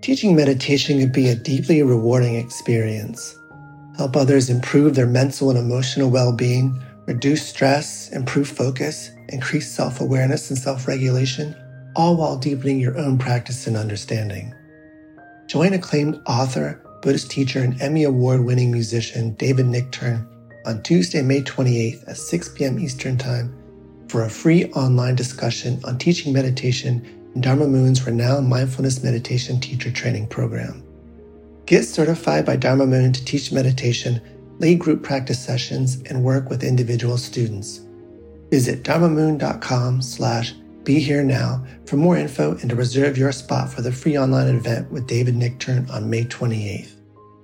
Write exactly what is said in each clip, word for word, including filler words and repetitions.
Teaching meditation can be a deeply rewarding experience. Help others improve their mental and emotional well-being, reduce stress, improve focus, increase self-awareness and self-regulation, all while deepening your own practice and understanding. Join acclaimed author, Buddhist teacher, and Emmy Award-winning musician David Nichtern on Tuesday, May twenty-eighth at six p.m. Eastern Time for a free online discussion on teaching meditation in Dharma Moon's renowned mindfulness meditation teacher training program. Get certified by Dharma Moon to teach meditation, lead group practice sessions, and work with individual students. Visit dharmamoon.com slash be here now for more info and to reserve your spot for the free online event with David Nichtern on May twenty-eighth.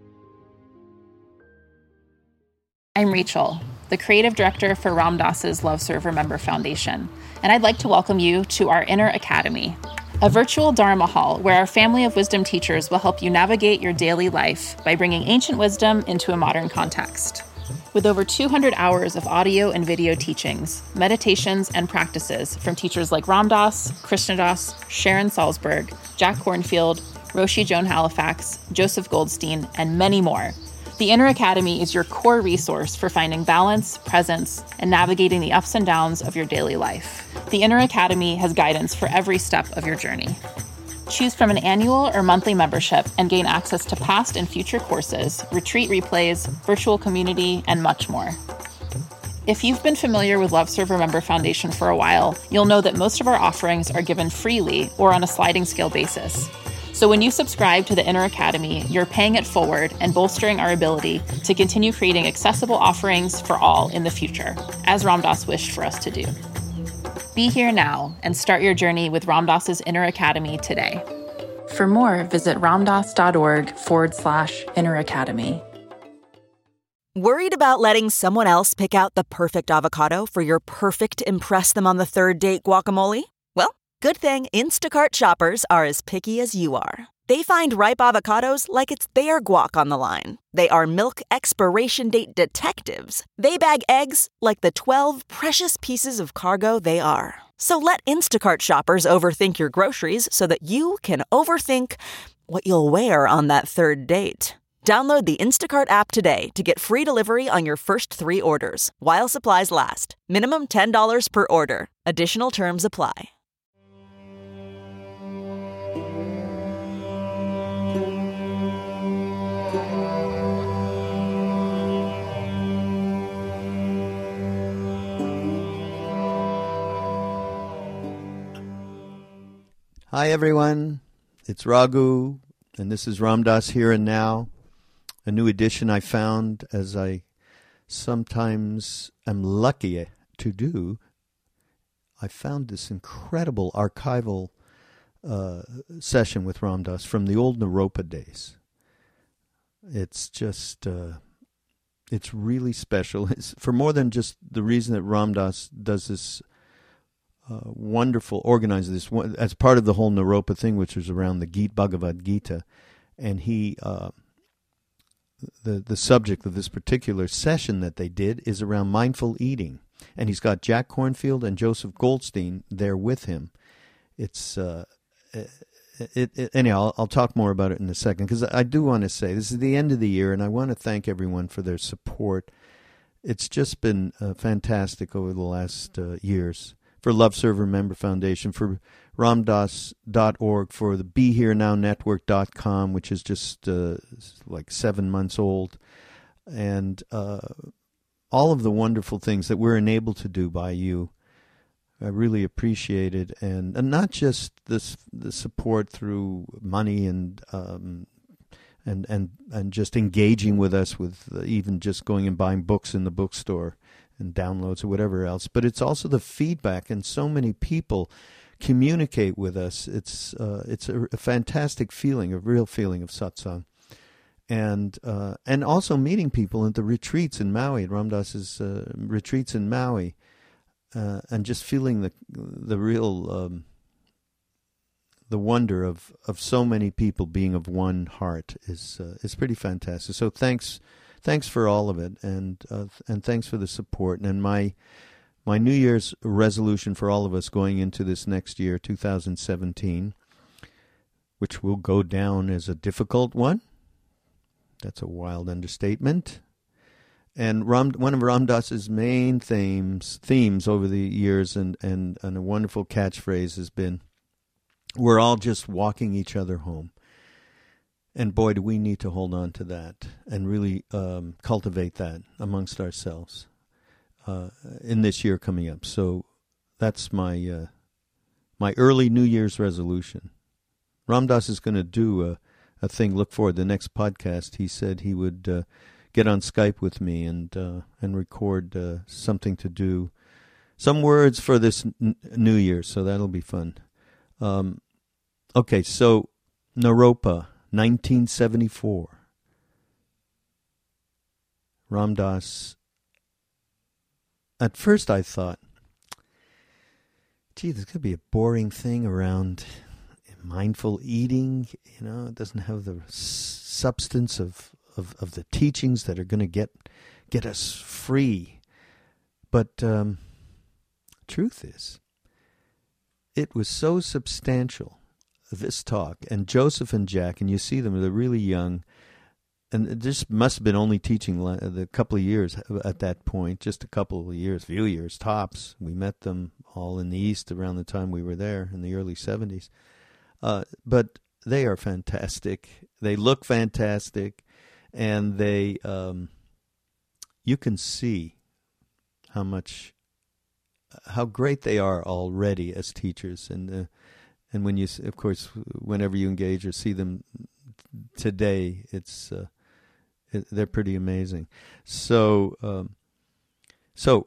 I'm Rachel, the creative director for Ram Dass's Love Serve Remember Foundation, and I'd like to welcome you to our Inner Academy, a virtual Dharma hall where our family of wisdom teachers will help you navigate your daily life by bringing ancient wisdom into a modern context. With over two hundred hours of audio and video teachings, meditations, and practices from teachers like Ram Dass, Krishna Das, Sharon Salzberg, Jack Kornfield, Roshi Joan Halifax, Joseph Goldstein, and many more, the Inner Academy is your core resource for finding balance, presence, and navigating the ups and downs of your daily life. The Inner Academy has guidance for every step of your journey. Choose from an annual or monthly membership and gain access to past and future courses, retreat replays, virtual community, and much more. If you've been familiar with Love Serve Remember Foundation for a while, you'll know that most of our offerings are given freely or on a sliding scale basis. So when you subscribe to the Inner Academy, you're paying it forward and bolstering our ability to continue creating accessible offerings for all in the future, as Ram Dass wished for us to do. Be here now and start your journey with Ram Dass's Inner Academy today. For more, visit ramdass.org forward slash Inner Academy. Worried about letting someone else pick out the perfect avocado for your perfect impress them on the third date guacamole? Well, good thing Instacart shoppers are as picky as you are. They find ripe avocados like it's their guac on the line. They are milk expiration date detectives. They bag eggs like the twelve precious pieces of cargo they are. So let Instacart shoppers overthink your groceries so that you can overthink what you'll wear on that third date. Download the Instacart app today to get free delivery on your first three orders, while supplies last. Minimum ten dollars per order. Additional terms apply. Hi everyone, it's Raghu, and this is Ram Dass Here and Now, a new edition I found, as I sometimes am lucky to do. I found this incredible archival uh, session with Ram Dass from the old Naropa days. It's just, uh, it's really special. It's for more than just the reason that Ram Dass does this Uh, wonderful, organized this one, as part of the whole Naropa thing, which was around the Gita, Bhagavad Gita, and he, uh, the the subject of this particular session that they did is around mindful eating, and he's got Jack Kornfield and Joseph Goldstein there with him. It's uh, it, it anyhow. I'll, I'll talk more about it in a second, because I do want to say this is the end of the year, and I want to thank everyone for their support. It's just been uh, fantastic over the last uh, years. For Love Serve Remember Foundation, for ramdass dot org, for the be here now network dot com, which is just uh, like seven months old, and uh, all of the wonderful things that we're enabled to do by you. I really appreciate it, and, and not just this the support through money and um, and and and just engaging with us with uh, even just going and buying books in the bookstore and downloads or whatever else, but it's also the feedback, and so many people communicate with us. It's uh, it's a, a fantastic feeling, a real feeling of satsang, and uh, and also meeting people at the retreats in Maui, at Ram Dass's uh, retreats in Maui, uh, and just feeling the the real um, the wonder of, of so many people being of one heart is uh, is pretty fantastic. So thanks. Thanks for all of it, and uh, and thanks for the support. And my my New Year's resolution for all of us going into this next year, two thousand seventeen, which will go down as a difficult one. That's a wild understatement. And Ram, one of Ram Dass's main themes themes over the years and, and, and a wonderful catchphrase has been, we're all just walking each other home. And boy, do we need to hold on to that and really um, cultivate that amongst ourselves uh, in this year coming up. So that's my uh, my early New Year's resolution. Ram Dass is going to do a, a thing. Look forward. The next podcast, he said he would uh, get on Skype with me and uh, and record uh, something to do, some words for this n- New Year. So that'll be fun. Um, okay, so Naropa, nineteen seventy-four. Ram Dass. At first I thought, gee, there's going to be a boring thing around mindful eating. You know, it doesn't have the s- substance of, of, of the teachings that are going to get get us free. But um, truth is, it was so substantial, this talk. And Joseph and Jack, and you see them, they're really young. And this must have been only teaching a couple of years at that point, just a couple of years, few years tops. We met them all in the East around the time we were there in the early seventies. Uh, but they are fantastic. They look fantastic, and they um, you can see how much, how great they are already as teachers. And uh, and when you, of course, whenever you engage or see them today, it's uh, it, they're pretty amazing. So, um, so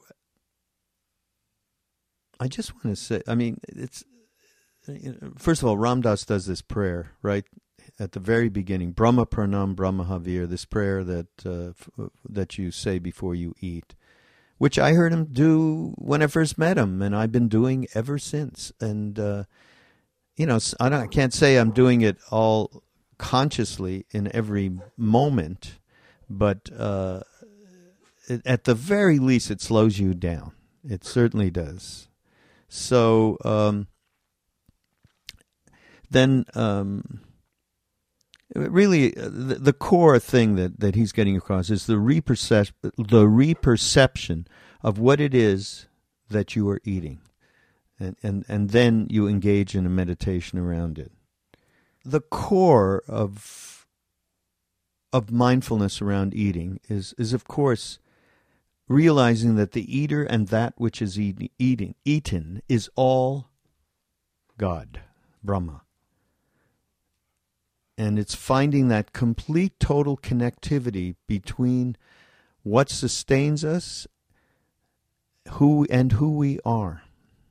I just want to say, I mean, it's. First of all, Ram Dass does this prayer, right, at the very beginning, Brahma Pranam Brahma Havir, this prayer that uh, f- that you say before you eat, which I heard him do when I first met him, and I've been doing ever since. And, uh, you know, I, don't, I can't say I'm doing it all consciously in every moment, but uh, it, at the very least, it slows you down. It certainly does. So... Um, Then, um, really, the, the core thing that, that he's getting across is the repercep- the reperception of what it is that you are eating, and, and and then you engage in a meditation around it. The core of of mindfulness around eating is is of course realizing that the eater and that which is eat, eating eaten is all God, Brahma. And it's finding that complete, total connectivity between what sustains us, who and who we are,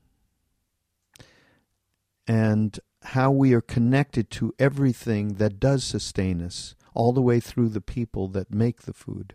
and how we are connected to everything that does sustain us, all the way through the people that make the food.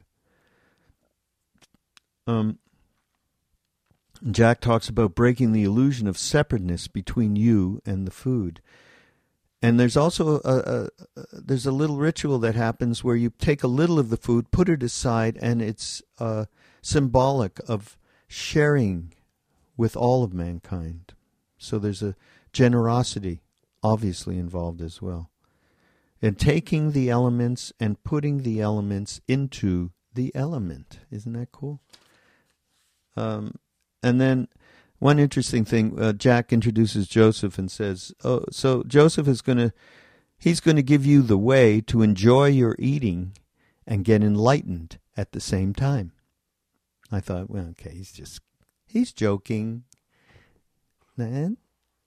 Um, Jack talks about breaking the illusion of separateness between you and the food. And there's also a, a, a there's a little ritual that happens where you take a little of the food, put it aside, and it's uh, symbolic of sharing with all of mankind. So there's a generosity obviously involved as well. And taking the elements and putting the elements into the element. Isn't that cool? Um, and then... One interesting thing, uh, Jack introduces Joseph and says, "Oh, so Joseph is going to, he's going to give you the way to enjoy your eating and get enlightened at the same time." I thought, well, okay, he's just, he's joking. Man.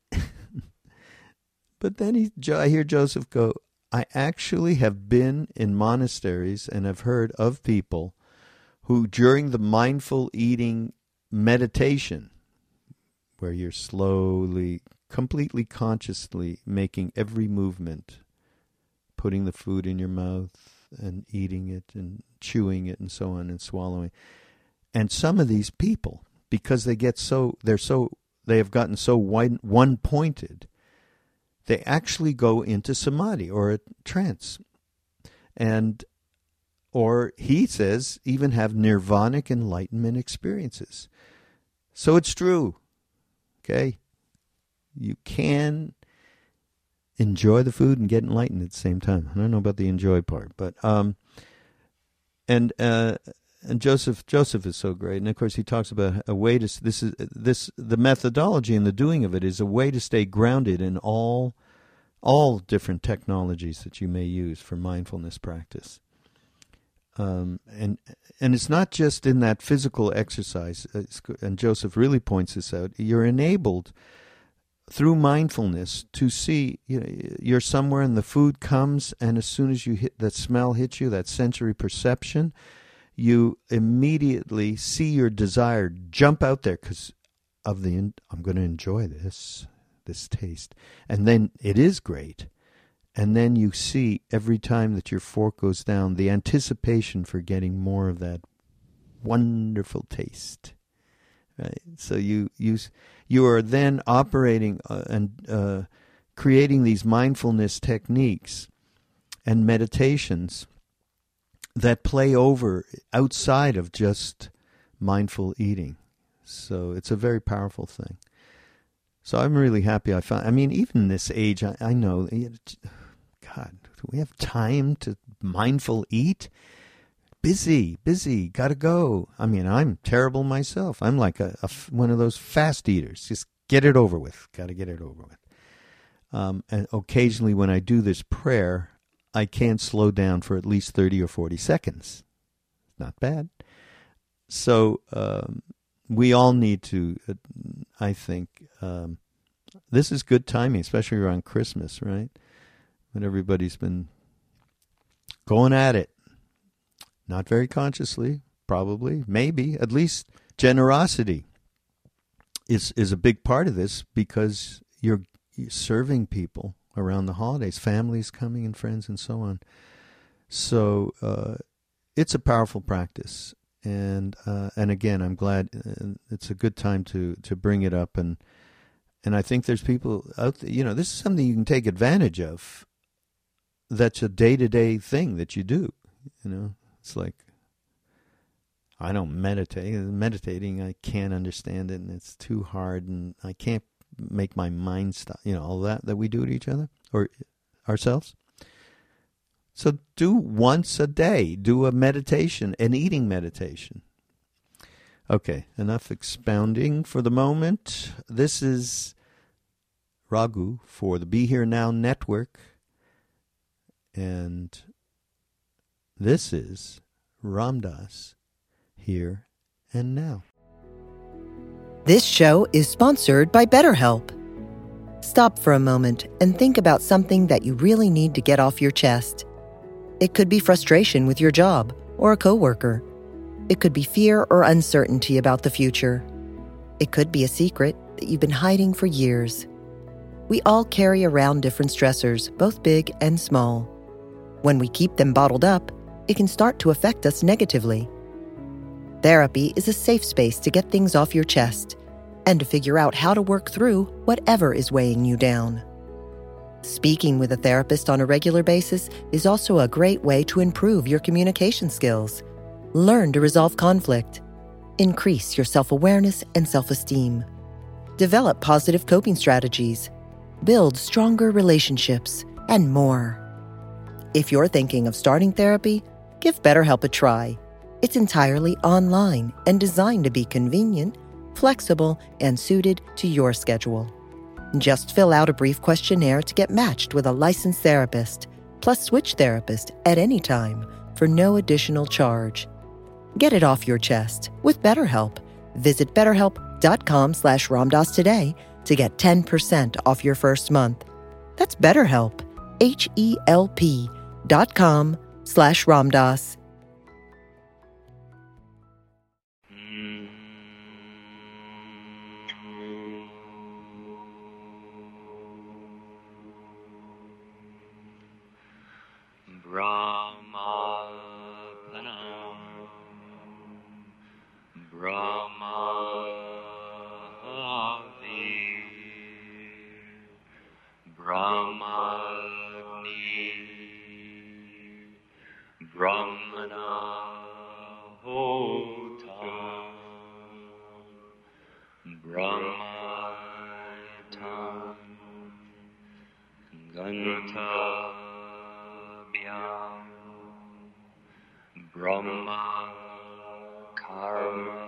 But then he, I hear Joseph go, "I actually have been in monasteries and have heard of people who during the mindful eating meditation, where you're slowly, completely consciously making every movement, putting the food in your mouth and eating it and chewing it and so on and swallowing. And some of these people, because they get so, they're so, they have gotten so one, one-pointed, they actually go into samadhi or a trance. And, or he says, even have nirvanic enlightenment experiences. So it's true. Okay, you can, enjoy the food and get enlightened at the same time. I don't know about the enjoy part, but um, and uh, and Joseph Joseph is so great, and of course he talks about a way to this is this the methodology and the doing of it is a way to stay grounded in all all different technologies that you may use for mindfulness practice. Um, and and it's not just in that physical exercise, and Joseph really points this out. You're enabled through mindfulness to see, you know, you're somewhere and the food comes, and as soon as you hit that smell hits you, that sensory perception, you immediately see your desire jump out there because of the I'm going to enjoy this this taste, and then it is great. And then you see every time that your fork goes down the anticipation for getting more of that wonderful taste. Right? So you you you are then operating uh, and uh, creating these mindfulness techniques and meditations that play over outside of just mindful eating. So it's a very powerful thing. So I'm really happy I found. I mean, even in this age, I, I know. God, do we have time to mindful eat? Busy, busy, gotta go. I mean, I'm terrible myself. I'm like a, a one of those fast eaters. Just get it over with. Gotta get it over with. Um, and occasionally when I do this prayer, I can't slow down for at least thirty or forty seconds. Not bad. So um, we all need to, uh, I think, um, this is good timing, especially around Christmas, right? When everybody's been going at it. Not very consciously, probably, maybe, at least generosity is is a big part of this because you're, you're serving people around the holidays, families coming and friends and so on. So uh, it's a powerful practice. And uh, and again, I'm glad uh, it's a good time to, to bring it up. And and I think there's people out there, you know, this is something you can take advantage of. That's a day-to-day thing that you do, you know. It's like, I don't meditate. Meditating, I can't understand it, and it's too hard, and I can't make my mind stop, you know, all that that we do to each other or ourselves. So do once a day, do a meditation, an eating meditation. Okay, enough expounding for the moment. This is Raghu for the Be Here Now Network. And this is Ram Dass, Here and Now. This show is sponsored by BetterHelp. Stop for a moment and think about something that you really need to get off your chest. It could be frustration with your job or a coworker. It could be fear or uncertainty about the future. It could be a secret that you've been hiding for years. We all carry around different stressors, both big and small. When we keep them bottled up, it can start to affect us negatively. Therapy is a safe space to get things off your chest and to figure out how to work through whatever is weighing you down. Speaking with a therapist on a regular basis is also a great way to improve your communication skills, learn to resolve conflict, increase your self-awareness and self-esteem, develop positive coping strategies, build stronger relationships, and more. If you're thinking of starting therapy, give BetterHelp a try. It's entirely online and designed to be convenient, flexible, and suited to your schedule. Just fill out a brief questionnaire to get matched with a licensed therapist, plus switch therapist at any time for no additional charge. Get it off your chest with BetterHelp. Visit betterhelp.com slash Ramdas today to get ten percent off your first month. That's BetterHelp, H-E-L-P dot com slash Ramdas. Brahma Kartabhyam Brahma Karma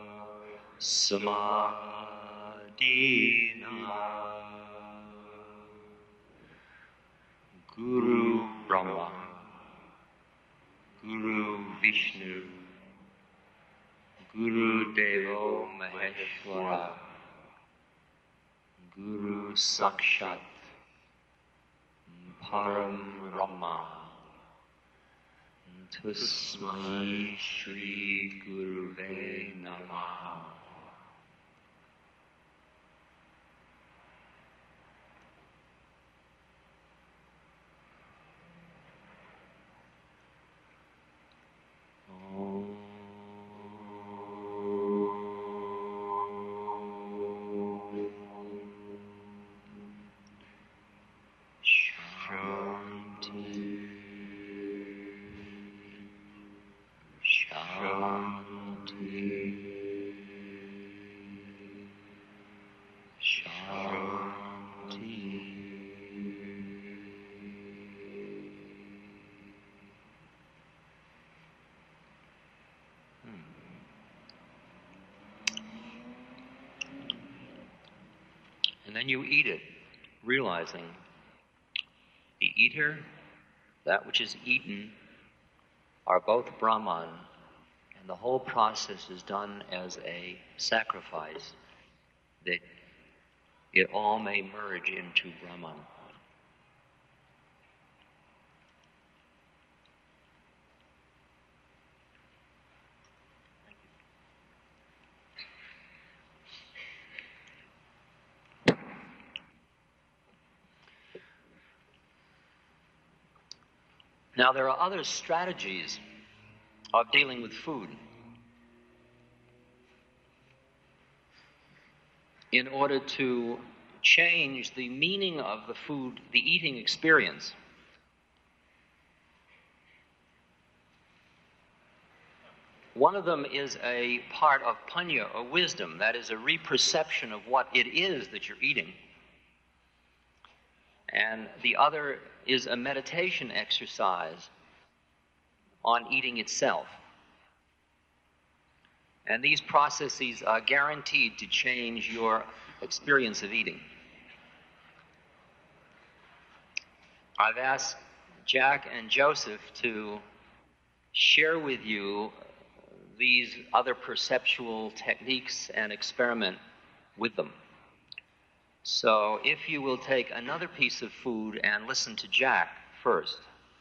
Samadhina Guru Brahma Guru Vishnu Guru Devo Maheshwara Guru Sakshat Param Brahma Tasmai Shri Guruve Namaha. And then you eat it, realizing the eater, that which is eaten, are both Brahman, and the whole process is done as a sacrifice, that it all may merge into Brahman. Now, there are other strategies of dealing with food in order to change the meaning of the food, the eating experience. One of them is a part of panya, or wisdom, that is a reperception of what it is that you're eating. And the other is a meditation exercise on eating itself. And these processes are guaranteed to change your experience of eating. I've asked Jack and Joseph to share with you these other perceptual techniques and experiment with them. So if you will take another piece of food and listen to Jack first.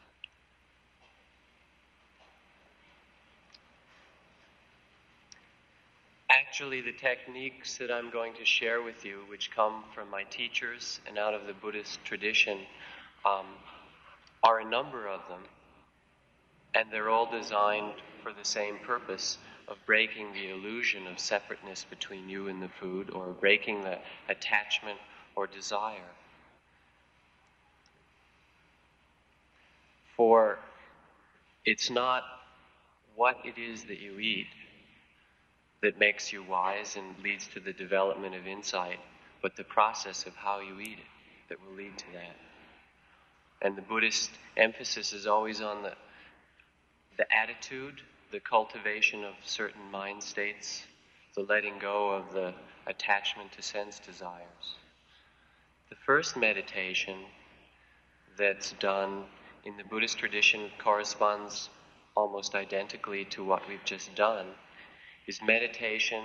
Actually, the techniques that I'm going to share with you, which come from my teachers and out of the Buddhist tradition, um, are a number of them, and they're all designed for the same purpose of breaking the illusion of separateness between you and the food, or breaking the attachment or desire. For it's not what it is that you eat that makes you wise and leads to the development of insight, but the process of how you eat it that will lead to that. And the Buddhist emphasis is always on the the attitude, the cultivation of certain mind states, the letting go of the attachment to sense desires. The first meditation that's done in the Buddhist tradition corresponds almost identically to what we've just done, is meditation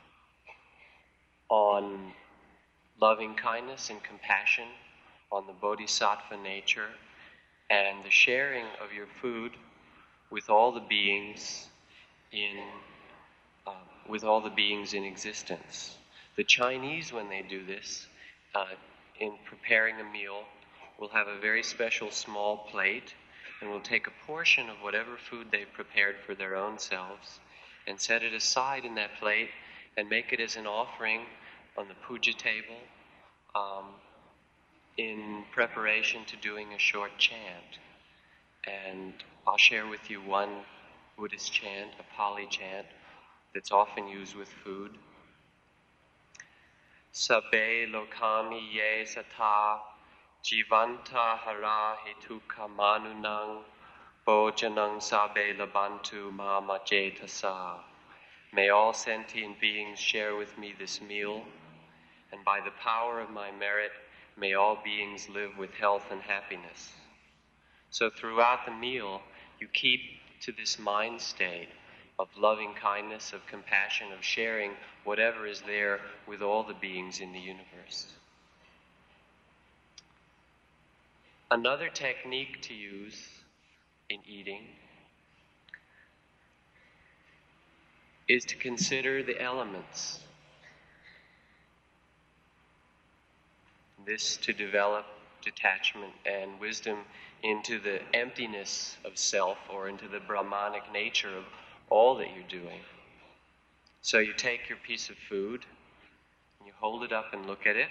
on loving kindness and compassion, on the bodhisattva nature, and the sharing of your food with all the beings in uh, with all the beings in existence. The Chinese, when they do this, uh, in preparing a meal, will have a very special small plate, and will take a portion of whatever food they've prepared for their own selves and set it aside in that plate and make it as an offering on the puja table um, in preparation to doing a short chant. And I'll share with you one Buddhist chant, a Pali chant, that's often used with food. Sabbe lokami ye sata Jivanta hara hetu kamanunang bojanang sabe labantu mama jetasa. May all sentient beings share with me this meal, and by the power of my merit, may all beings live with health and happiness. So throughout the meal, you keep to this mind state of loving kindness, of compassion, of sharing whatever is there with all the beings in the universe. Another technique to use in eating is to consider the elements. This to develop detachment and wisdom into the emptiness of self, or into the Brahmanic nature of all that you're doing. So you take your piece of food, and you hold it up and look at it,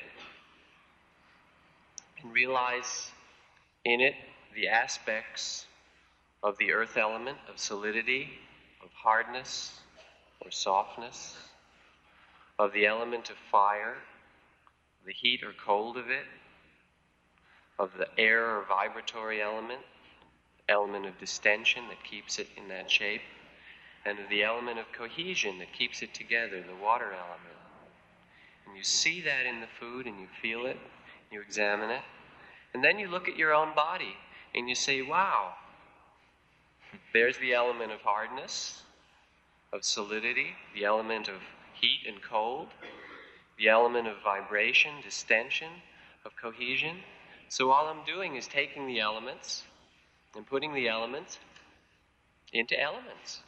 and realize in it the aspects of the earth element, of solidity, of hardness or softness, of the element of fire, the heat or cold of it, of the air or vibratory element, element of distension that keeps it in that shape, and of the element of cohesion that keeps it together, the water element. And you see that in the food, and you feel it, you examine it, and then you look at your own body, and you say, wow, there's the element of hardness, of solidity, the element of heat and cold, the element of vibration, distension, of cohesion. So all I'm doing is taking the elements and putting the elements into elements.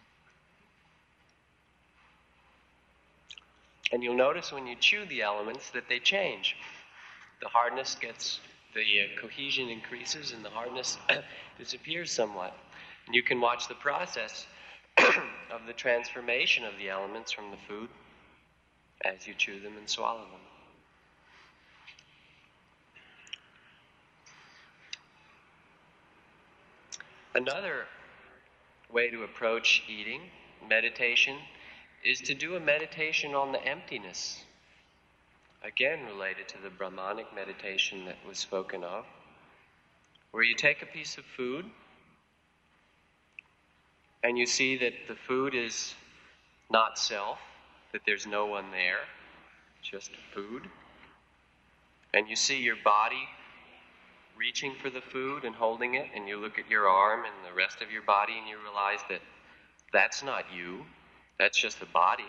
And you'll notice when you chew the elements that they change. The hardness gets, the uh, cohesion increases, and the hardness disappears somewhat. And you can watch the process of the transformation of the elements from the food as you chew them and swallow them. Another way to approach eating, meditation, is to do a meditation on the emptiness. Again, related to the Brahmanic meditation that was spoken of, where you take a piece of food and you see that the food is not self, that there's no one there, just food. And you see your body reaching for the food and holding it, and you look at your arm and the rest of your body and you realize that that's not you, that's just the body.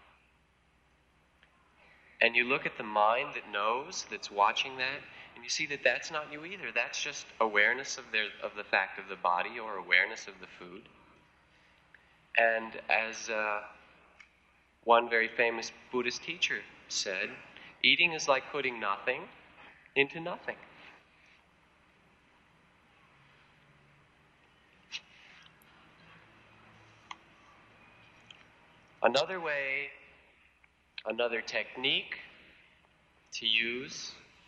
And you look at the mind that knows, that's watching that, and you see that that's not you either. That's just awareness of, their, of the fact of the body, or awareness of the food. And as uh, one very famous Buddhist teacher said, eating is like putting nothing into nothing. Another way, another technique to use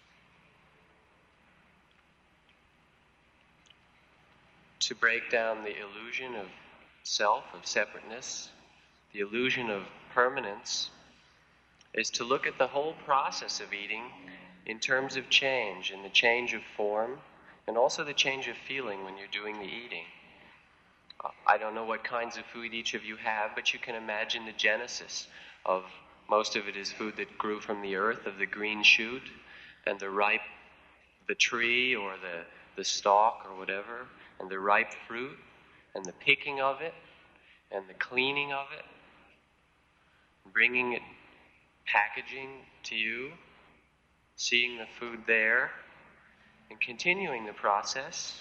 to break down the illusion of self, of separateness, the illusion of permanence, is to look at the whole process of eating in terms of change, and the change of form, and also the change of feeling when you're doing the eating. I don't know what kinds of food each of you have, but you can imagine the genesis of, most of it is food that grew from the earth, of the green shoot, and the ripe, the tree or the, the stalk or whatever, and the ripe fruit, and the picking of it, and the cleaning of it, bringing it, packaging to you, seeing the food there, and continuing the process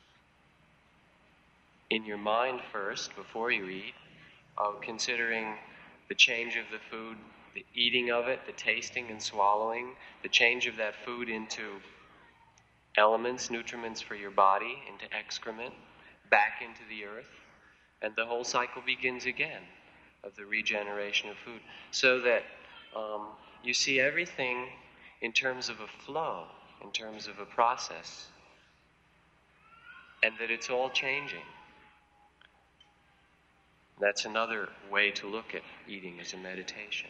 in your mind first, before you eat, of considering the change of the food, the eating of it, the tasting and swallowing, the change of that food into elements, nutriments for your body, into excrement, back into the earth, and the whole cycle begins again of the regeneration of food. So that um, you see everything in terms of a flow, in terms of a process, and that it's all changing. That's another way to look at eating as a meditation.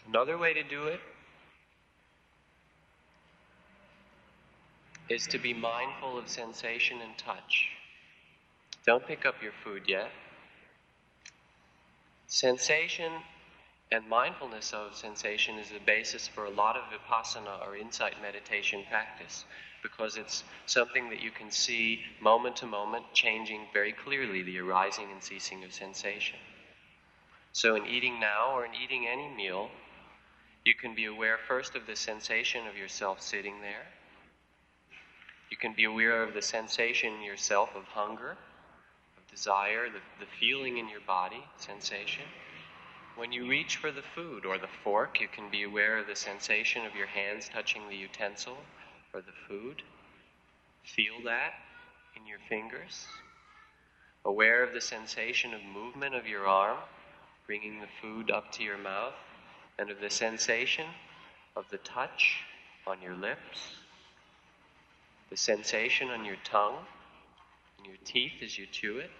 Another way to do it is to be mindful of sensation and touch. Don't pick up your food yet. Sensation and mindfulness of sensation is the basis for a lot of vipassana or insight meditation practice, because it's something that you can see moment to moment, changing very clearly the arising and ceasing of sensation. So in eating now or in eating any meal, you can be aware first of the sensation of yourself sitting there. You can be aware of the sensation in yourself of hunger, of desire, the, the feeling in your body, sensation. When you reach for the food or the fork, you can be aware of the sensation of your hands touching the utensil or the food. Feel that in your fingers. Aware of the sensation of movement of your arm, bringing the food up to your mouth, and of the sensation of the touch on your lips, the sensation on your tongue, and your teeth as you chew it,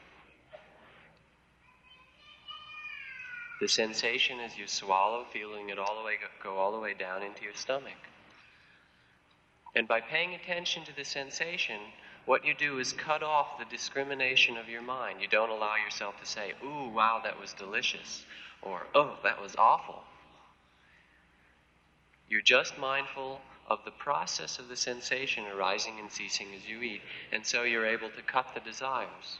the sensation as you swallow, feeling it all the way go all the way down into your stomach. And by paying attention to the sensation, what you do is cut off the discrimination of your mind. You don't allow yourself to say, "Ooh, wow, that was delicious," or "Oh, that was awful." You're just mindful of the process of the sensation arising and ceasing as you eat, and so you're able to cut the desires.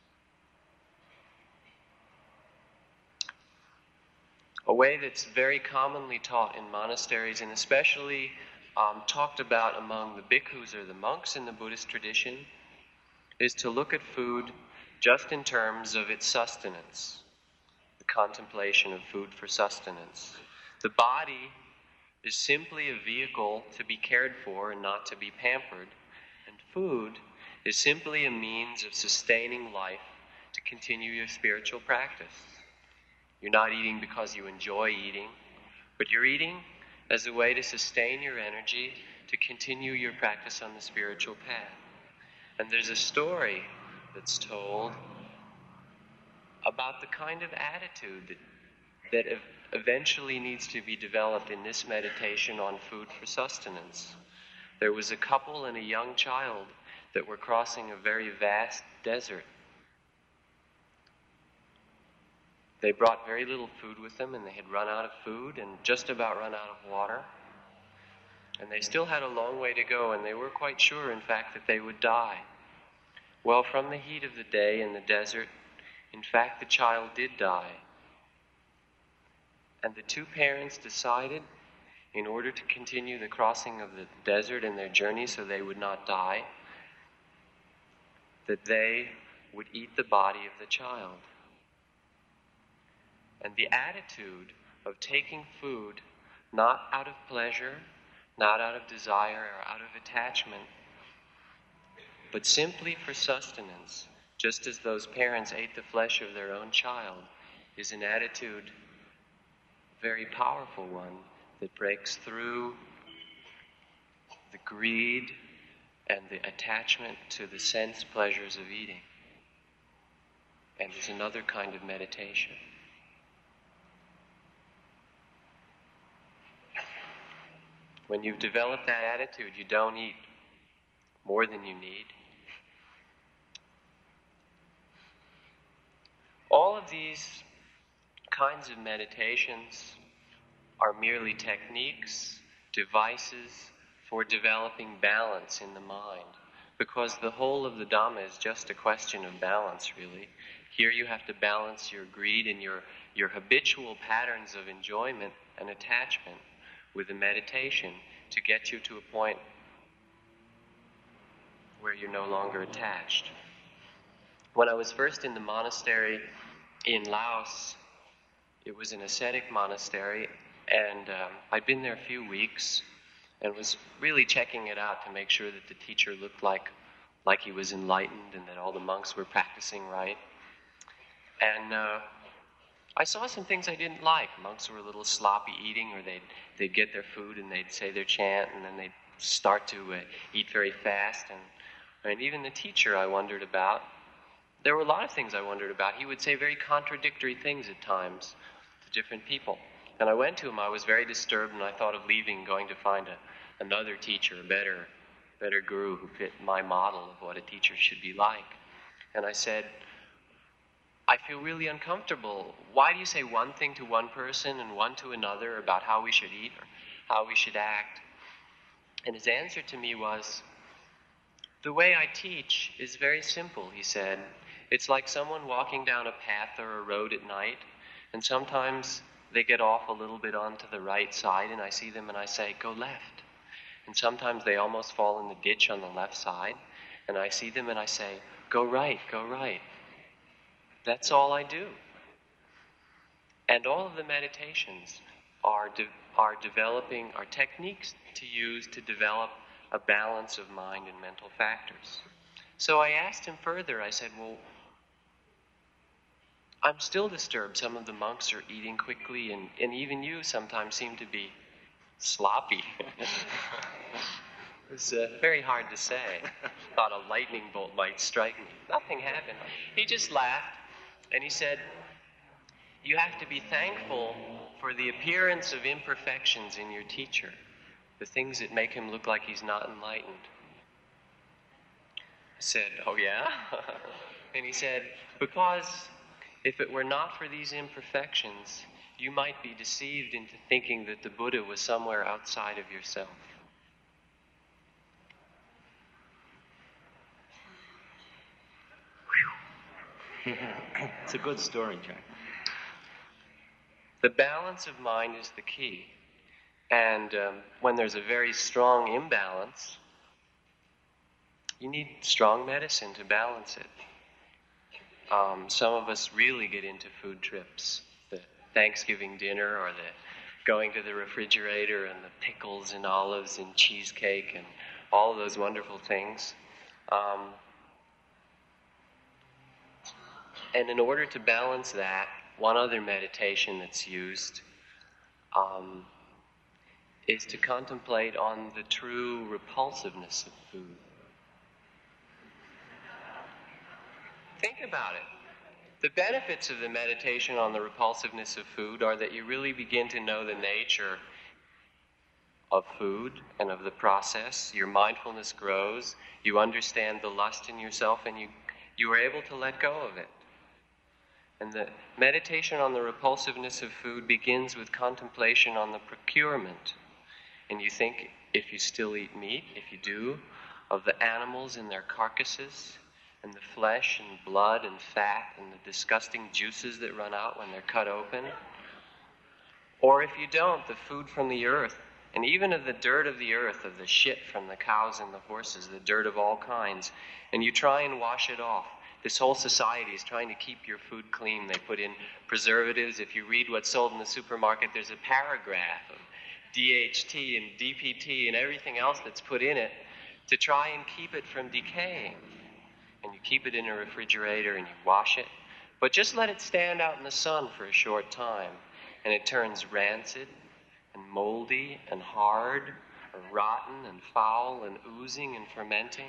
A way that's very commonly taught in monasteries, and especially um, talked about among the bhikkhus or the monks in the Buddhist tradition, is to look at food just in terms of its sustenance, the contemplation of food for sustenance. The body is simply a vehicle to be cared for and not to be pampered, and food is simply a means of sustaining life to continue your spiritual practice. You're not eating because you enjoy eating, but you're eating as a way to sustain your energy to continue your practice on the spiritual path. And there's a story that's told about the kind of attitude that, that ev- eventually needs to be developed in this meditation on food for sustenance. There was a couple and a young child that were crossing a very vast desert. They brought very little food with them, and they had run out of food and just about run out of water. And they still had a long way to go, and they were quite sure, in fact, that they would die. Well, from the heat of the day in the desert, in fact, the child did die. And the two parents decided, in order to continue the crossing of the desert and their journey so they would not die, that they would eat the body of the child. And the attitude of taking food not out of pleasure, not out of desire or out of attachment, but simply for sustenance, just as those parents ate the flesh of their own child, is an attitude, a very powerful one, that breaks through the greed and the attachment to the sense pleasures of eating, and is another kind of meditation. When you've developed that attitude, you don't eat more than you need. All of these kinds of meditations are merely techniques, devices for developing balance in the mind, because the whole of the Dhamma is just a question of balance, really. Here you have to balance your greed and your, your habitual patterns of enjoyment and attachment with a meditation to get you to a point where you're no longer attached. When I was first in the monastery in Laos, it was an ascetic monastery, and um, I'd been there a few weeks and was really checking it out to make sure that the teacher looked like, like he was enlightened and that all the monks were practicing right. And uh, I saw some things I didn't like. Monks were a little sloppy eating, or they'd, they'd get their food and they'd say their chant, and then they'd start to uh, eat very fast. And, and even the teacher I wondered about. There were a lot of things I wondered about. He would say very contradictory things at times to different people. And I went to him. I was very disturbed, and I thought of leaving, going to find a, another teacher, a better, better guru who fit my model of what a teacher should be like. And I said, I feel really uncomfortable. Why do you say one thing to one person and one to another about how we should eat or how we should act? And his answer to me was, the way I teach is very simple, he said. It's like someone walking down a path or a road at night, and sometimes they get off a little bit onto the right side, and I see them and I say, go left. And sometimes they almost fall in the ditch on the left side, and I see them and I say, go right, go right. That's all I do. And all of the meditations are de- are developing, are techniques to use to develop a balance of mind and mental factors. So I asked him further, I said, well, I'm still disturbed. Some of the monks are eating quickly, and, and even you sometimes seem to be sloppy. It's uh, very hard to say. Thought a lightning bolt might strike me. Nothing happened. He just laughed, and he said, you have to be thankful for the appearance of imperfections in your teacher, the things that make him look like he's not enlightened. I said, oh yeah? And he said, because if it were not for these imperfections, you might be deceived into thinking that the Buddha was somewhere outside of yourself. It's a good story, Jack. The balance of mind is the key. And um, when there's a very strong imbalance, you need strong medicine to balance it. Um, some of us really get into food trips, the Thanksgiving dinner or the going to the refrigerator and the pickles and olives and cheesecake and all of those wonderful things. Um, and in order to balance that, one other meditation that's used um, is to contemplate on the true repulsiveness of food. Think about it. The benefits of the meditation on the repulsiveness of food are that you really begin to know the nature of food and of the process. Your mindfulness grows. You understand the lust in yourself, and you, you are able to let go of it. And the meditation on the repulsiveness of food begins with contemplation on the procurement. And you think, if you still eat meat, if you do, of the animals in their carcasses, and the flesh and blood and fat and the disgusting juices that run out when they're cut open. Or if you don't, the food from the earth, and even of the dirt of the earth, of the shit from the cows and the horses, the dirt of all kinds, and you try and wash it off. This whole society is trying to keep your food clean. They put in preservatives. If you read what's sold in the supermarket, there's a paragraph of D H T and D P T and everything else that's put in it to try and keep it from decaying. And you keep it in a refrigerator and you wash it. But just let it stand out in the sun for a short time, and it turns rancid and moldy and hard, or rotten and foul and oozing and fermenting.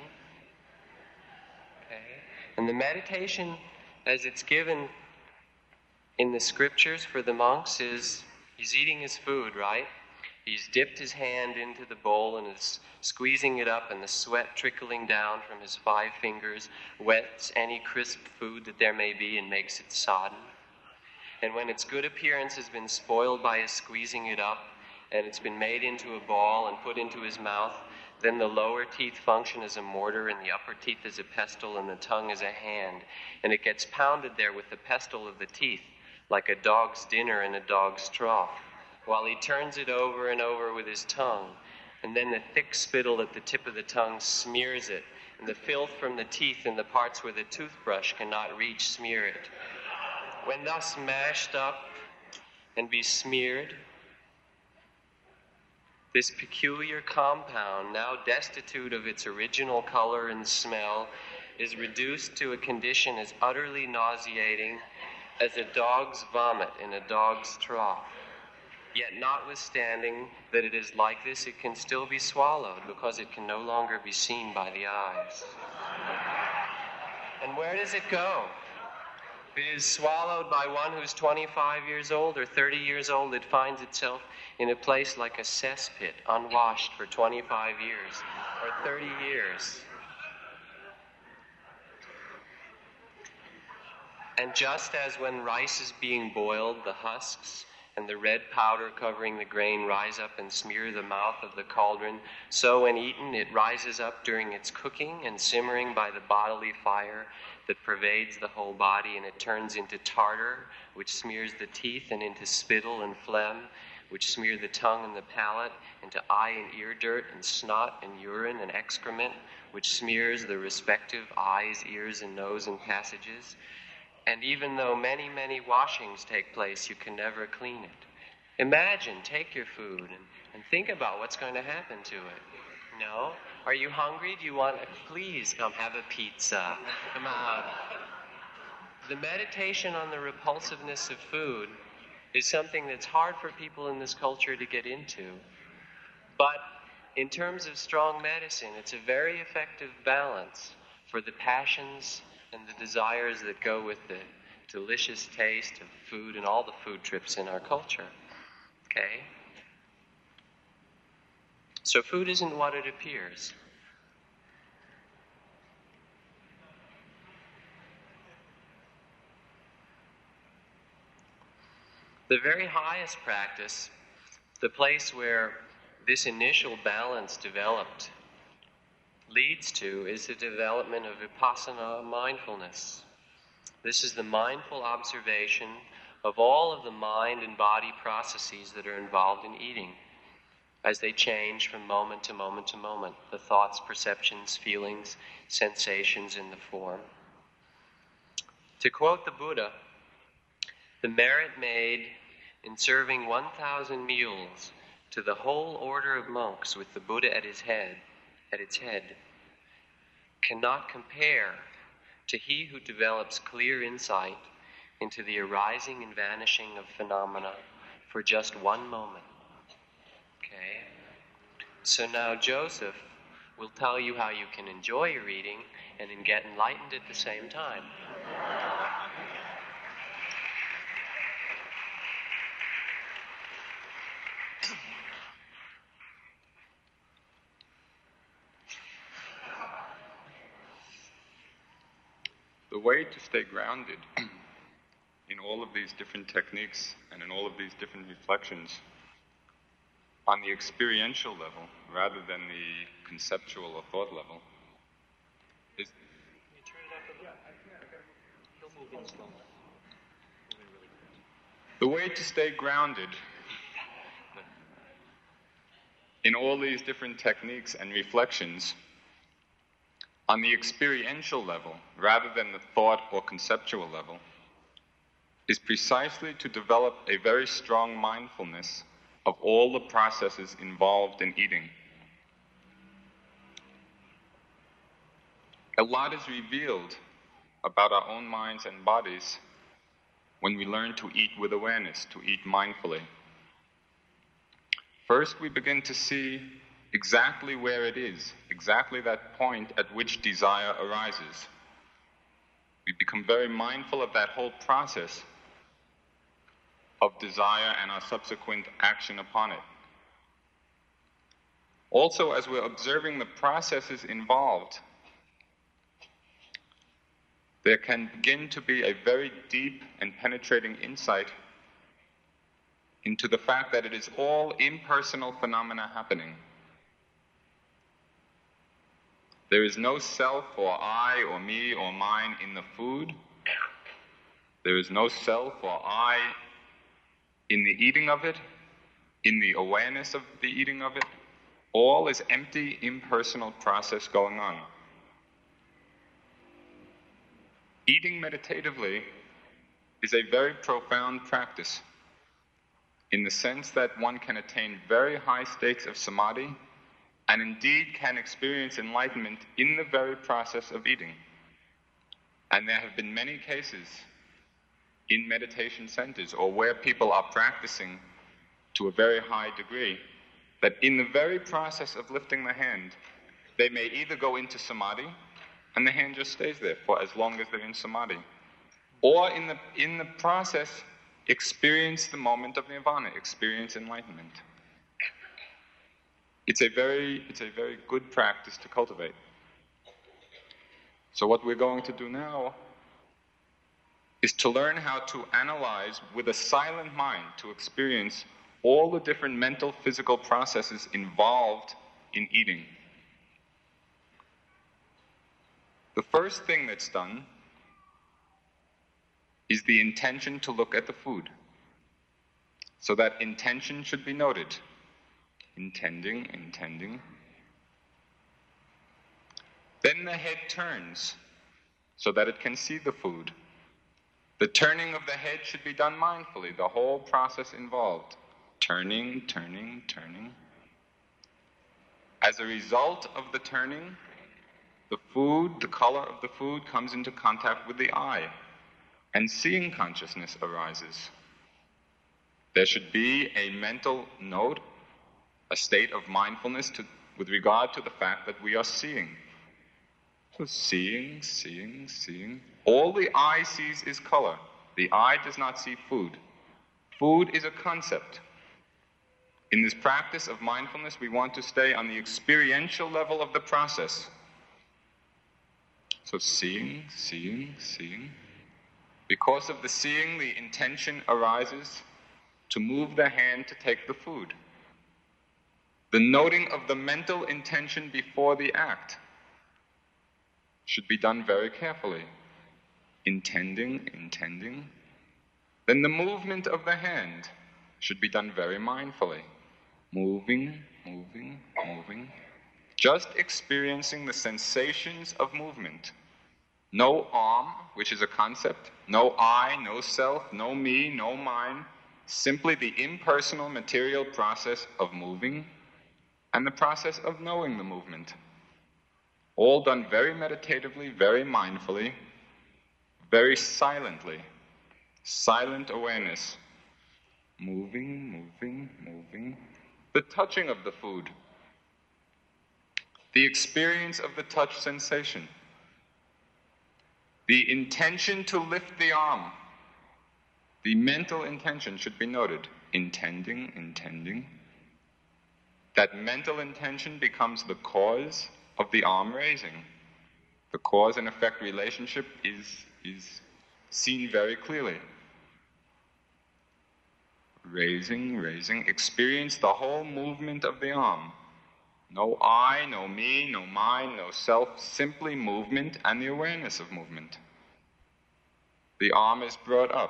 Okay? And the meditation, as it's given in the scriptures for the monks, is he's eating his food, right? He's dipped his hand into the bowl and is squeezing it up, and the sweat trickling down from his five fingers wets any crisp food that there may be and makes it sodden. And when its good appearance has been spoiled by his squeezing it up, and it's been made into a ball and put into his mouth, then the lower teeth function as a mortar, and the upper teeth as a pestle, and the tongue as a hand. And it gets pounded there with the pestle of the teeth, like a dog's dinner in a dog's trough, while he turns it over and over with his tongue. And then the thick spittle at the tip of the tongue smears it, and the filth from the teeth in the parts where the toothbrush cannot reach smear it. When thus mashed up and besmeared, this peculiar compound, now destitute of its original color and smell, is reduced to a condition as utterly nauseating as a dog's vomit in a dog's trough. Yet notwithstanding that it is like this, it can still be swallowed because it can no longer be seen by the eyes. And where does it go? If it is swallowed by one who's twenty-five years old or thirty years old, it finds itself in a place like a cesspit, unwashed for twenty-five years or thirty years. And just as when rice is being boiled, the husks and the red powder covering the grain rise up and smear the mouth of the cauldron, so when eaten it rises up during its cooking and simmering by the bodily fire that pervades the whole body, and it turns into tartar, which smears the teeth, and into spittle and phlegm, which smear the tongue and the palate, into eye and ear dirt, and snot and urine and excrement, which smears the respective eyes, ears, and nose and passages. And even though many, many washings take place, you can never clean it. Imagine, take your food and, and think about what's going to happen to it. No? Are you hungry? Do you want a, please come have a pizza. Come out. The meditation on the repulsiveness of food is something that's hard for people in this culture to get into. But in terms of strong medicine, it's a very effective balance for the passions and the desires that go with the delicious taste of food and all the food trips in our culture. Okay? So food isn't what it appears. The very highest practice, the place where this initial balance developed, leads to is the development of vipassana mindfulness. This is the mindful observation of all of the mind and body processes that are involved in eating as they change from moment to moment to moment, the thoughts, perceptions, feelings, sensations in the form. To quote the Buddha, the merit made in serving one thousand meals to the whole order of monks with the Buddha at his head, at its head, cannot compare to he who develops clear insight into the arising and vanishing of phenomena for just one moment. Okay? So now Joseph will tell you how you can enjoy your eating and then get enlightened at the same time. The way to stay grounded in all of these different techniques and in all of these different reflections on the experiential level rather than the conceptual or thought level is... The way to stay grounded in all these different techniques and reflections on the experiential level, rather than the thought or conceptual level, is precisely to develop a very strong mindfulness of all the processes involved in eating. A lot is revealed about our own minds and bodies when we learn to eat with awareness, to eat mindfully. First, we begin to see exactly where it is, exactly that point at which desire arises. We become very mindful of that whole process of desire and our subsequent action upon it. Also, as we're observing the processes involved, there can begin to be a very deep and penetrating insight into the fact that it is all impersonal phenomena happening. There is no self or I or me or mine in the food. There is no self or I in the eating of it, in the awareness of the eating of it. All is empty, impersonal process going on. Eating meditatively is a very profound practice in the sense that one can attain very high states of samadhi and indeed can experience enlightenment in the very process of eating. And there have been many cases in meditation centers or where people are practicing to a very high degree that in the very process of lifting the hand, they may either go into samadhi and the hand just stays there for as long as they're in samadhi, or in the, in the process, experience the moment of nirvana, experience enlightenment. It's a very, it's a very good practice to cultivate. So what we're going to do now is to learn how to analyze with a silent mind, to experience all the different mental, physical processes involved in eating. The first thing that's done is the intention to look at the food. So that intention should be noted. Intending, intending. Then the head turns so that it can see the food. The turning of the head should be done mindfully, the whole process involved. Turning, turning, turning. As a result of the turning, the food, the color of the food comes into contact with the eye, and seeing consciousness arises. There should be a mental note, a state of mindfulness to, with regard to the fact that we are seeing. So seeing, seeing, seeing. All the eye sees is color. The eye does not see food. Food is a concept. In this practice of mindfulness, we want to stay on the experiential level of the process. So seeing, seeing, seeing. Because of the seeing, the intention arises to move the hand to take the food. The noting of the mental intention before the act should be done very carefully. Intending, intending. Then the movement of the hand should be done very mindfully. Moving, moving, moving. Just experiencing the sensations of movement. No arm, which is a concept. No I, no self, no me, no mine. Simply the impersonal material process of moving and the process of knowing the movement. All done very meditatively, very mindfully, very silently. Silent awareness. Moving, moving, moving. The touching of the food. The experience of the touch sensation. The intention to lift the arm. The mental intention should be noted. Intending, intending. That mental intention becomes the cause of the arm raising. The cause and effect relationship is, is seen very clearly. Raising, raising. Experience the whole movement of the arm. No I, no me, no mine, no self. Simply movement and the awareness of movement. The arm is brought up.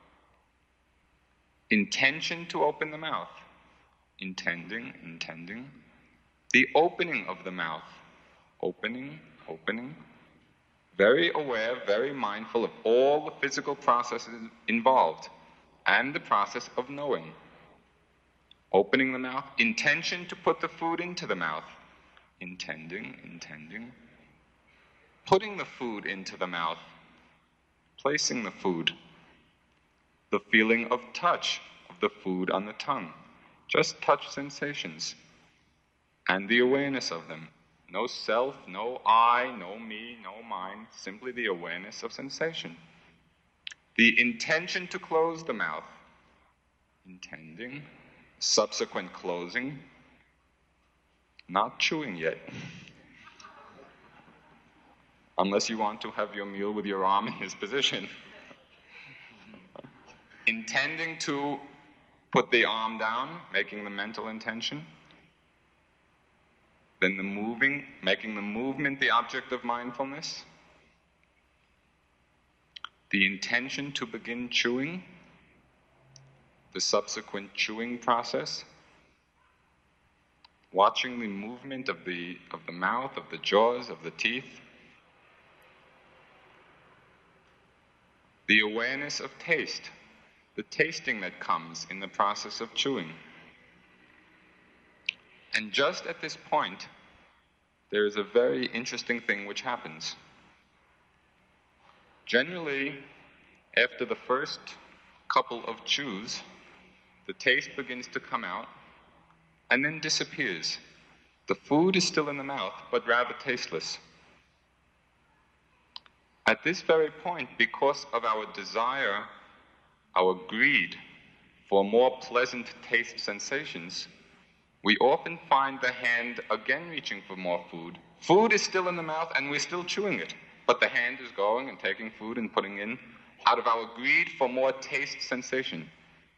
Intention to open the mouth. Intending, intending. The opening of the mouth. Opening, opening. Very aware, very mindful of all the physical processes involved and the process of knowing. Opening the mouth. Intention to put the food into the mouth. Intending, intending. Putting the food into the mouth. Placing the food. The feeling of touch of the food on the tongue. Just touch sensations. And the awareness of them. No self, no I, no me, no mine. Simply the awareness of sensation. The intention to close the mouth. Intending. Subsequent closing. Not chewing yet. Unless you want to have your meal with your arm in this position. Intending to put the arm down, making the mental intention. Then the moving, making the movement the object of mindfulness. The intention to begin chewing. The subsequent chewing process. Watching the movement of the, of the mouth, of the jaws, of the teeth. The awareness of taste. The tasting that comes in the process of chewing. And just at this point, there is a very interesting thing which happens. Generally, after the first couple of chews, the taste begins to come out and then disappears. The food is still in the mouth, but rather tasteless. At this very point, because of our desire, our greed for more pleasant taste sensations, we often find the hand again reaching for more food. Food is still in the mouth and we're still chewing it, but the hand is going and taking food and putting in out of our greed for more taste sensation.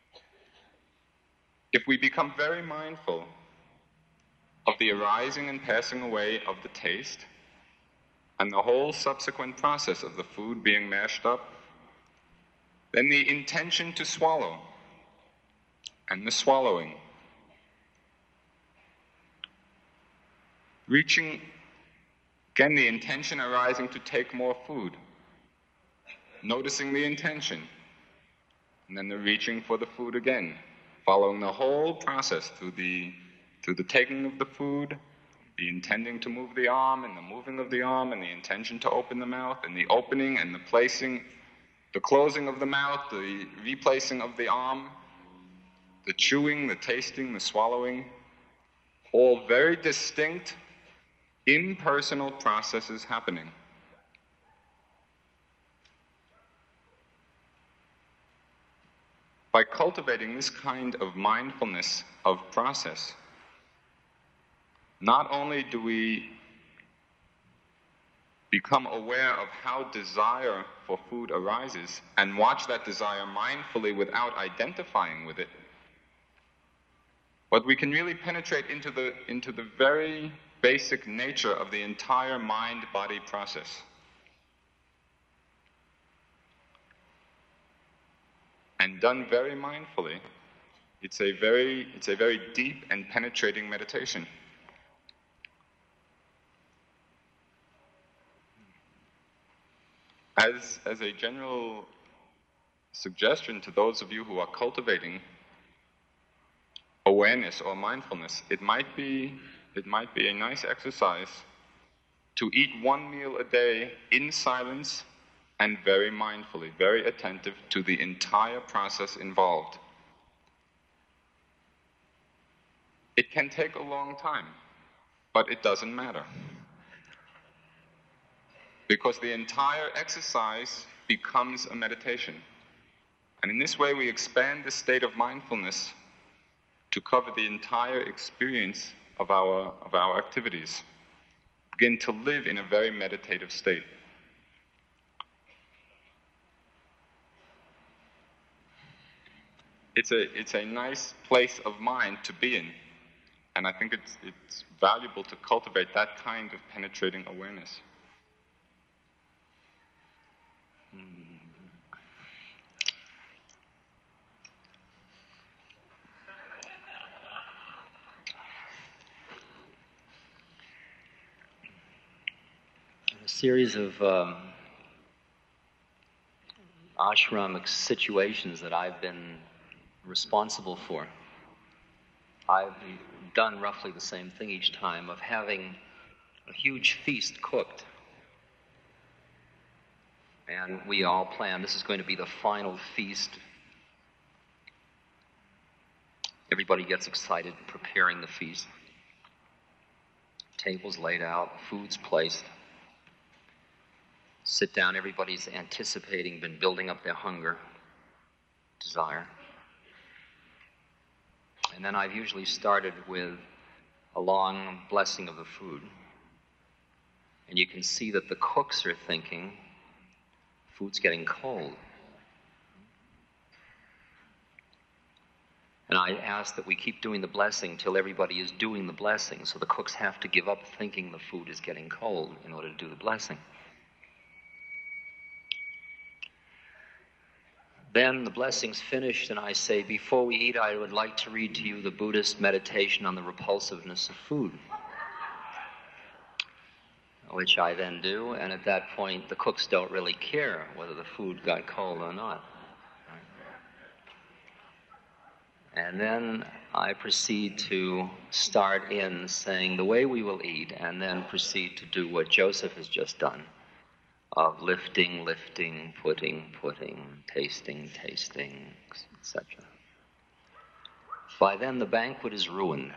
If we become very mindful of the arising and passing away of the taste and the whole subsequent process of the food being mashed up, then the intention to swallow and the swallowing, reaching, again, the intention arising to take more food, noticing the intention, and then the reaching for the food again, following the whole process through the through the taking of the food, the intending to move the arm, and the moving of the arm, and the intention to open the mouth, and the opening and the placing, the closing of the mouth, the replacing of the arm, the chewing, the tasting, the swallowing, all very distinct, impersonal processes happening. By cultivating this kind of mindfulness of process, not only do we become aware of how desire for food arises and watch that desire mindfully without identifying with it, but we can really penetrate into the, into the very basic nature of the entire mind-body process. And done very mindfully, it's a very, it's a very deep and penetrating meditation. As, as a general suggestion to those of you who are cultivating awareness or mindfulness, it might be, it might be a nice exercise to eat one meal a day in silence and very mindfully, very attentive to the entire process involved. It can take a long time, but it doesn't matter. Because the entire exercise becomes a meditation. And in this way we expand the state of mindfulness to cover the entire experience of our, of our activities. Begin to live in a very meditative state. It's a, it's a nice place of mind to be in. And I think it's, it's valuable to cultivate that kind of penetrating awareness. A series of um, ashramic situations that I've been responsible for. I've done roughly the same thing each time, of having a huge feast cooked. And we all plan, this is going to be the final feast. Everybody gets excited preparing the feast. Tables laid out, food's placed. Sit down, everybody's anticipating, been building up their hunger, desire. And then I've usually started with a long blessing of the food. And you can see that the cooks are thinking, food's getting cold. And I ask that we keep doing the blessing till everybody is doing the blessing, so the cooks have to give up thinking the food is getting cold in order to do the blessing. Then the blessing's finished, and I say, before we eat, I would like to read to you the Buddhist meditation on the repulsiveness of food, which I then do, and at that point, the cooks don't really care whether the food got cold or not. And then I proceed to start in saying the way we will eat, and then proceed to do what Joseph has just done, of lifting, lifting, putting, putting, tasting, tasting, et cetera. By then, the banquet is ruined.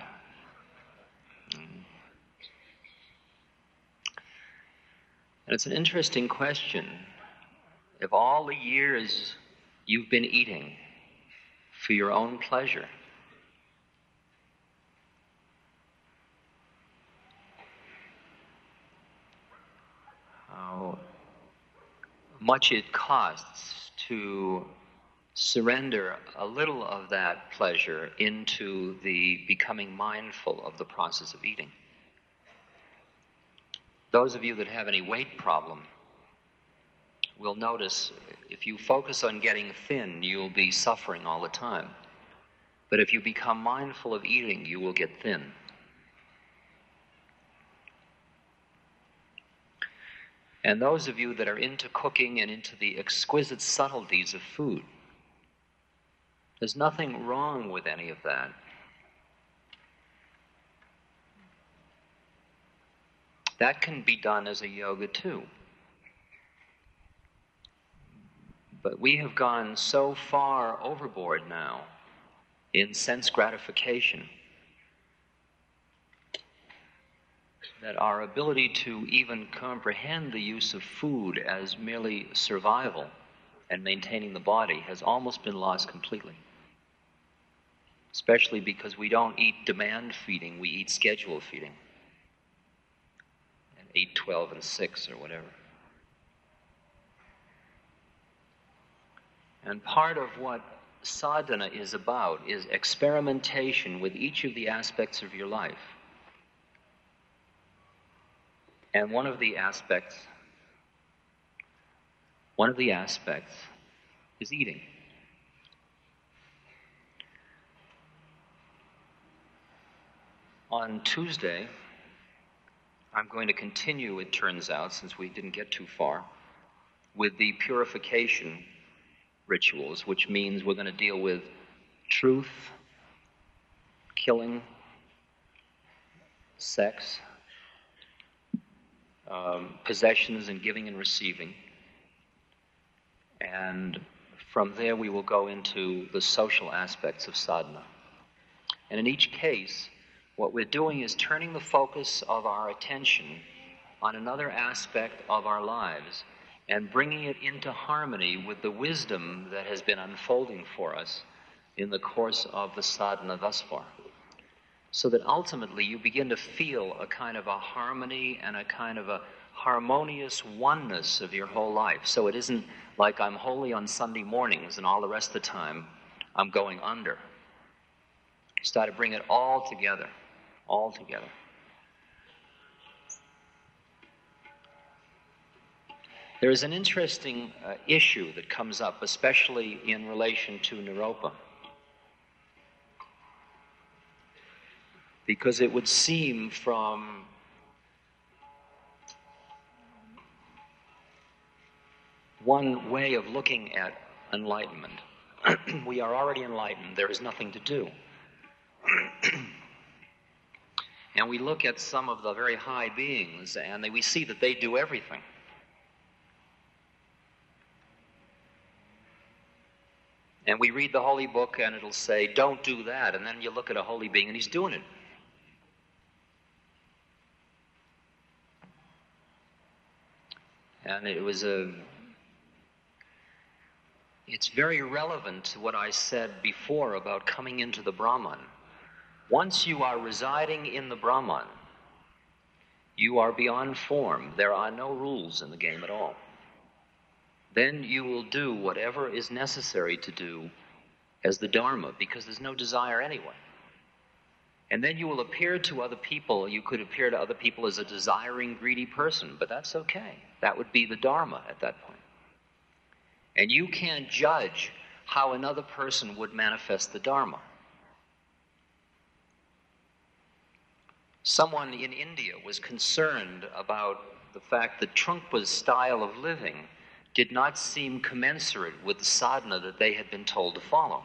And it's an interesting question. If all the years you've been eating for your own pleasure, how much it costs to surrender a little of that pleasure into the becoming mindful of the process of eating. Those of you that have any weight problem will notice if you focus on getting thin, you'll be suffering all the time. But if you become mindful of eating, you will get thin. And those of you that are into cooking and into the exquisite subtleties of food, there's nothing wrong with any of that. That can be done as a yoga too. But we have gone so far overboard now in sense gratification that our ability to even comprehend the use of food as merely survival and maintaining the body has almost been lost completely. Especially because we don't eat demand feeding, we eat schedule feeding. And eight, twelve, and six or whatever. And part of what sadhana is about is experimentation with each of the aspects of your life. And one of the aspects, one of the aspects is eating. On Tuesday, I'm going to continue, it turns out, since we didn't get too far, with the purification rituals, which means we're going to deal with truth, killing, sex, um, possessions and giving and receiving. And from there we will go into the social aspects of sadhana. And in each case, what we're doing is turning the focus of our attention on another aspect of our lives and bringing it into harmony with the wisdom that has been unfolding for us in the course of the sadhana thus far. So that ultimately you begin to feel a kind of a harmony and a kind of a harmonious oneness of your whole life. So it isn't like I'm holy on Sunday mornings and all the rest of the time I'm going under. You start to bring it all together, all together. There is an interesting uh, issue that comes up, especially in relation to Naropa. Because it would seem from one way of looking at enlightenment, we are already enlightened, there is nothing to do. And we look at some of the very high beings and they, we see that they do everything. And we read the holy book and it'll say, don't do that. And then you look at a holy being and he's doing it. And it was a, it's very relevant to what I said before about coming into the Brahman. Once you are residing in the Brahman, you are beyond form. There are no rules in the game at all. Then you will do whatever is necessary to do as the Dharma, because there's no desire anyway. And then you will appear to other people, you could appear to other people as a desiring, greedy person, but that's okay. That would be the Dharma at that point. And you can't judge how another person would manifest the Dharma. Someone in India was concerned about the fact that Trungpa's style of living did not seem commensurate with the sadhana that they had been told to follow.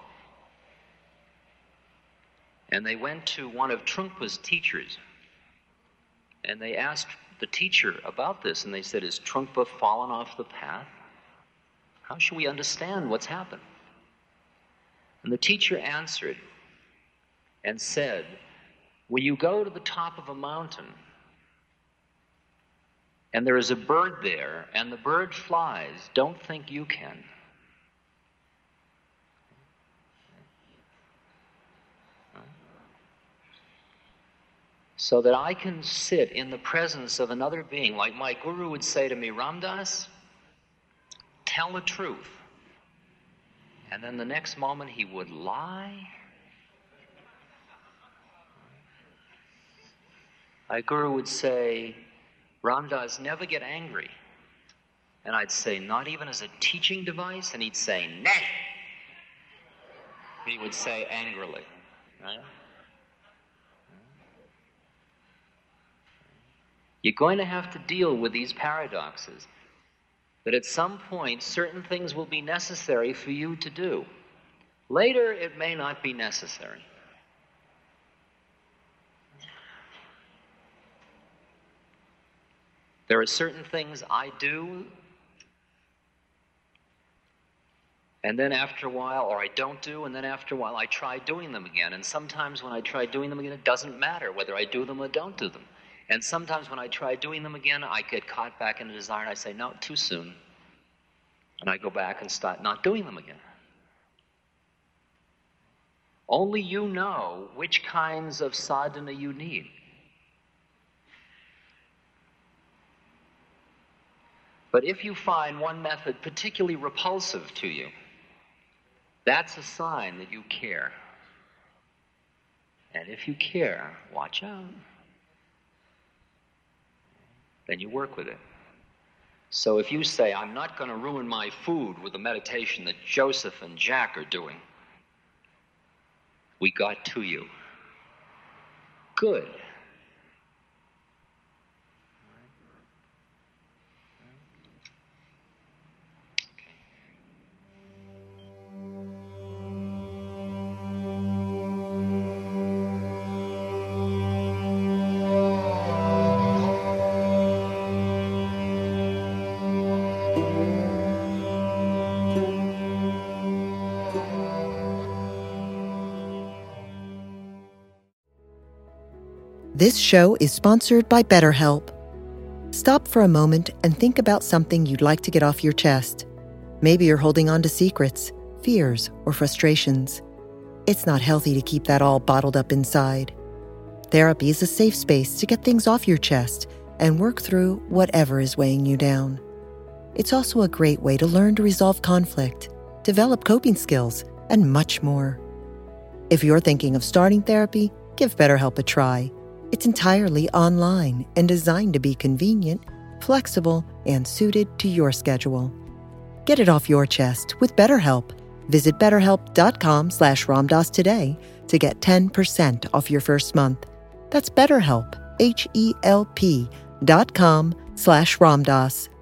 And they went to one of Trungpa's teachers, and they asked the teacher about this, and they said, is Trungpa fallen off the path? How should we understand what's happened? And the teacher answered and said, when you go to the top of a mountain and there is a bird there, and the bird flies, don't think you can. So that I can sit in the presence of another being, like my guru would say to me, Ram Dass, tell the truth. And then the next moment he would lie. My guru would say, Ram Dass, never get angry. And I'd say, not even as a teaching device? And he'd say, nay. He would say angrily. Right? You're going to have to deal with these paradoxes. That at some point, certain things will be necessary for you to do. Later, it may not be necessary. There are certain things I do, and then after a while, or I don't do, and then after a while, I try doing them again. And sometimes when I try doing them again, it doesn't matter whether I do them or don't do them. And sometimes when I try doing them again, I get caught back in a desire, and I say, no, too soon. And I go back and start not doing them again. Only you know which kinds of sadhana you need. But if you find one method particularly repulsive to you, that's a sign that you care. And if you care, watch out. Then you work with it. So if you say, I'm not going to ruin my food with the meditation that Joseph and Jack are doing, we got to you. Good. This show is sponsored by BetterHelp. Stop for a moment and think about something you'd like to get off your chest. Maybe you're holding on to secrets, fears, or frustrations. It's not healthy to keep that all bottled up inside. Therapy is a safe space to get things off your chest and work through whatever is weighing you down. It's also a great way to learn to resolve conflict, develop coping skills, and much more. If you're thinking of starting therapy, give BetterHelp a try. It's entirely online and designed to be convenient, flexible, and suited to your schedule. Get it off your chest with BetterHelp. Visit betterhelp.com slash Ramdas today to get ten percent off your first month. That's BetterHelp, H E L P dot com slash Ramdas.